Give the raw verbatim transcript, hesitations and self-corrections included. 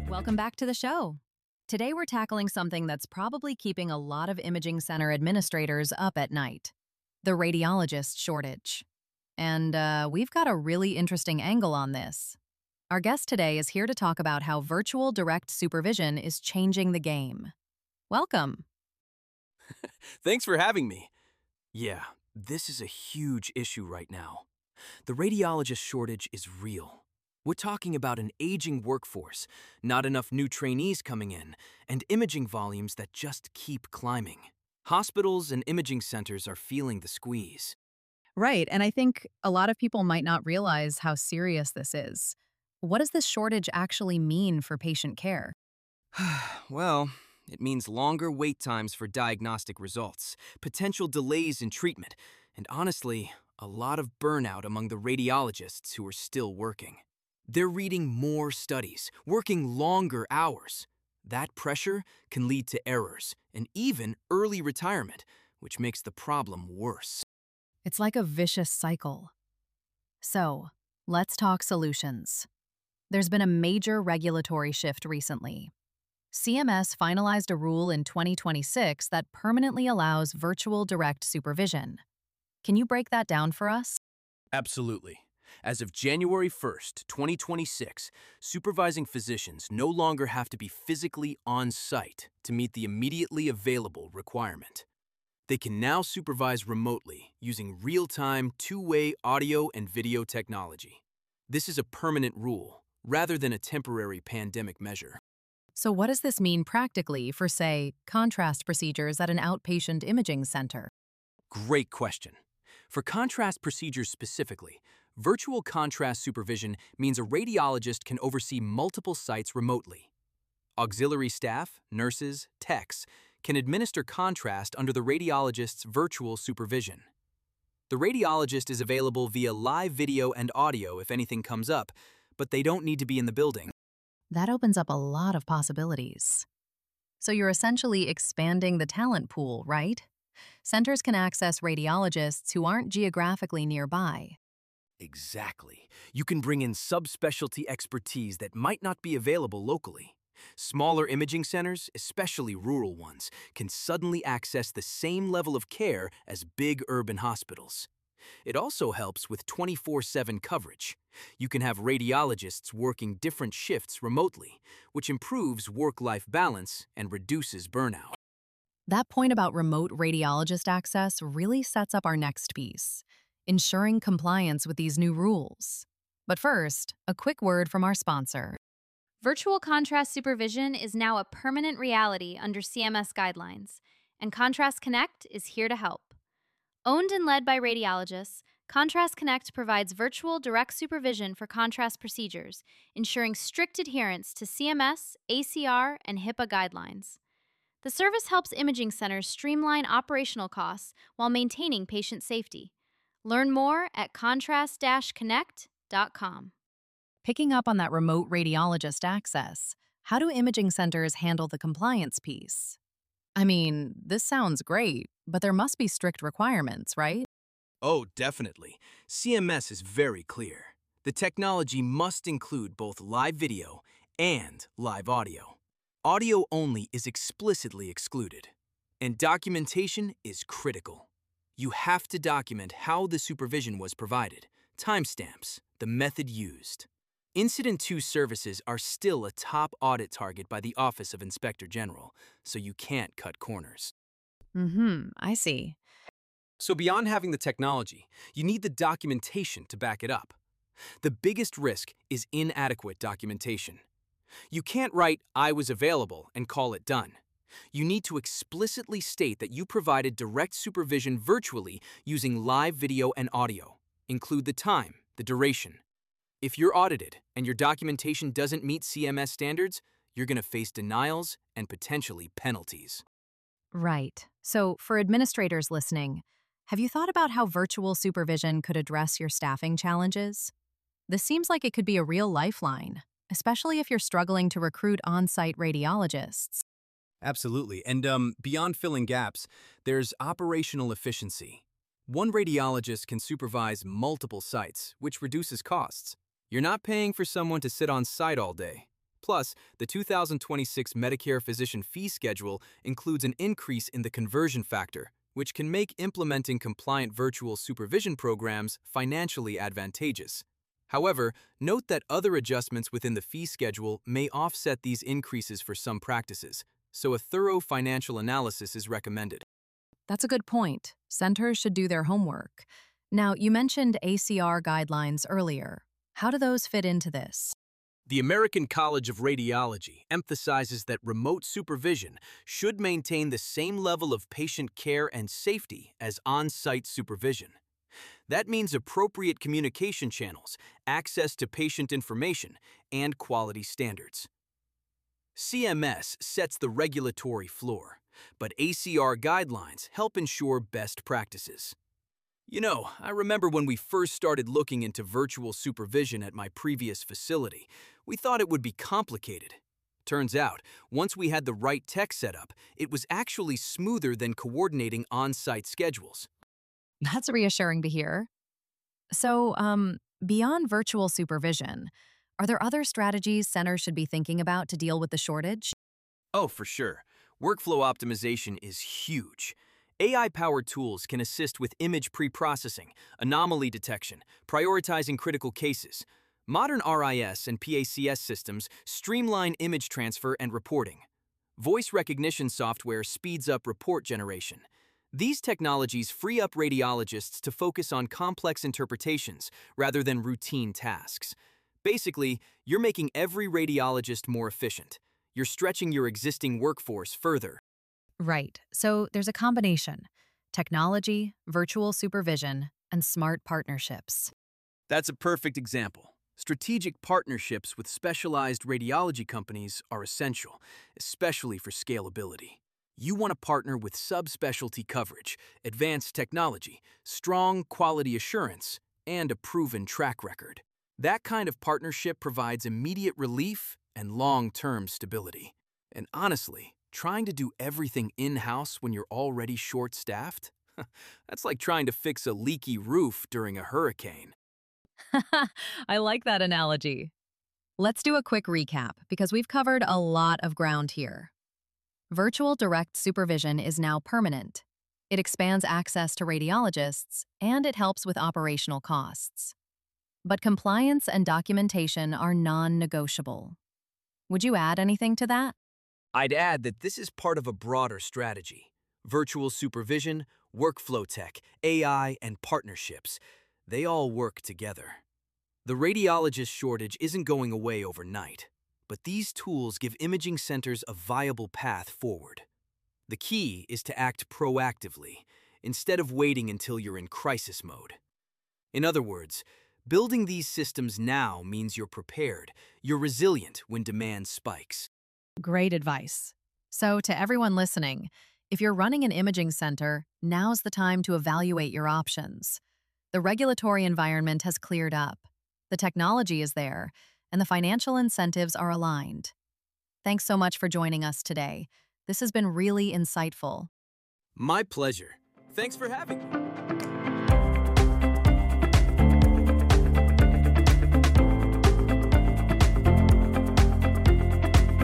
Welcome back to the show. Today we're tackling something that's probably keeping a lot of imaging center administrators up at night: the radiologist shortage. And uh, we've got a really interesting angle on this. Our guest today is here to talk about how virtual direct supervision is changing the game. Welcome. Thanks for having me. Yeah, this is a huge issue right now. The radiologist shortage is real. We're talking about an aging workforce, not enough new trainees coming in, and imaging volumes that just keep climbing. Hospitals and imaging centers are feeling the squeeze. Right, and I think a lot of people might not realize how serious this is. What does this shortage actually mean for patient care? Well, it means longer wait times for diagnostic results, potential delays in treatment, and honestly, a lot of burnout among the radiologists who are still working. They're reading more studies, working longer hours. That pressure can lead to errors and even early retirement, which makes the problem worse. It's like a vicious cycle. So, let's talk solutions. There's been a major regulatory shift recently. C M S finalized a rule in twenty twenty-six that permanently allows virtual direct supervision. Can you break that down for us? Absolutely. As of January first, twenty twenty-six, supervising physicians no longer have to be physically on site to meet the immediately available requirement. They can now supervise remotely using real-time two-way audio and video technology. This is a permanent rule, rather than a temporary pandemic measure. So what does this mean practically for, say, contrast procedures at an outpatient imaging center? Great question. For contrast procedures specifically, virtual contrast supervision means a radiologist can oversee multiple sites remotely. Auxiliary staff, nurses, techs can administer contrast under the radiologist's virtual supervision. The radiologist is available via live video and audio if anything comes up, but they don't need to be in the building. That opens up a lot of possibilities. So you're essentially expanding the talent pool, right? Centers can access radiologists who aren't geographically nearby. Exactly. You can bring in subspecialty expertise that might not be available locally. Smaller imaging centers, especially rural ones, can suddenly access the same level of care as big urban hospitals. It also helps with twenty-four seven coverage. You can have radiologists working different shifts remotely, which improves work-life balance and reduces burnout. That point about remote radiologist access really sets up our next piece: ensuring compliance with these new rules. But first, a quick word from our sponsor. Virtual contrast supervision is now a permanent reality under C M S guidelines, and Contrast Connect is here to help. Owned and led by radiologists, Contrast Connect provides virtual direct supervision for contrast procedures, ensuring strict adherence to C M S, A C R, and HIPAA guidelines. The service helps imaging centers streamline operational costs while maintaining patient safety. Learn more at contrast dash connect dot com. Picking up on that remote radiologist access, how do imaging centers handle the compliance piece? I mean, this sounds great, but there must be strict requirements, right? Oh, definitely. C M S is very clear. The technology must include both live video and live audio. Audio only is explicitly excluded, and documentation is critical. You have to document how the supervision was provided, timestamps, the method used. Incident two services are still a top audit target by the Office of Inspector General, so you can't cut corners. Mm-hmm, I see. So beyond having the technology, you need the documentation to back it up. The biggest risk is inadequate documentation. You can't write, "I was available," and call it done. You need to explicitly state that you provided direct supervision virtually using live video and audio. Include the time, the duration. If you're audited and your documentation doesn't meet C M S standards, you're going to face denials and potentially penalties. Right. So for administrators listening, have you thought about how virtual supervision could address your staffing challenges? This seems like it could be a real lifeline, especially if you're struggling to recruit on-site radiologists. Absolutely. And um, beyond filling gaps, there's operational efficiency. One radiologist can supervise multiple sites, which reduces costs. You're not paying for someone to sit on site all day. Plus, the two thousand twenty-six Medicare Physician Fee Schedule includes an increase in the conversion factor, which can make implementing compliant virtual supervision programs financially advantageous. However, note that other adjustments within the fee schedule may offset these increases for some practices, so a thorough financial analysis is recommended. That's a good point. Centers should do their homework. Now, you mentioned A C R guidelines earlier. How do those fit into this? The American College of Radiology emphasizes that remote supervision should maintain the same level of patient care and safety as on-site supervision. That means appropriate communication channels, access to patient information, and quality standards. C M S sets the regulatory floor, but A C R guidelines help ensure best practices. You know, I remember when we first started looking into virtual supervision at my previous facility, we thought it would be complicated. Turns out, once we had the right tech setup, it was actually smoother than coordinating on-site schedules. That's reassuring to hear. So, um, beyond virtual supervision, are there other strategies centers should be thinking about to deal with the shortage? Oh, for sure. Workflow optimization is huge. A I-powered tools can assist with image pre-processing, anomaly detection, prioritizing critical cases. Modern R I S and P A C S systems streamline image transfer and reporting. Voice recognition software speeds up report generation. These technologies free up radiologists to focus on complex interpretations rather than routine tasks. Basically, you're making every radiologist more efficient. You're stretching your existing workforce further. Right. So there's a combination: technology, virtual supervision, and smart partnerships. That's a perfect example. Strategic partnerships with specialized radiology companies are essential, especially for scalability. You want to partner with subspecialty coverage, advanced technology, strong quality assurance, and a proven track record. That kind of partnership provides immediate relief and long-term stability. And honestly, trying to do everything in-house when you're already short-staffed? That's like trying to fix a leaky roof during a hurricane. I like that analogy. Let's do a quick recap because we've covered a lot of ground here. Virtual direct supervision is now permanent. It expands access to radiologists, and it helps with operational costs. But compliance and documentation are non-negotiable. Would you add anything to that? I'd add that this is part of a broader strategy. Virtual supervision, workflow tech, A I, and partnerships, they all work together. The radiologist shortage isn't going away overnight, but these tools give imaging centers a viable path forward. The key is to act proactively, instead of waiting until you're in crisis mode. In other words, building these systems now means you're prepared, you're resilient when demand spikes. Great advice. So, to everyone listening, if you're running an imaging center, now's the time to evaluate your options. The regulatory environment has cleared up, the technology is there, and the financial incentives are aligned. Thanks so much for joining us today. This has been really insightful. My pleasure. Thanks for having me.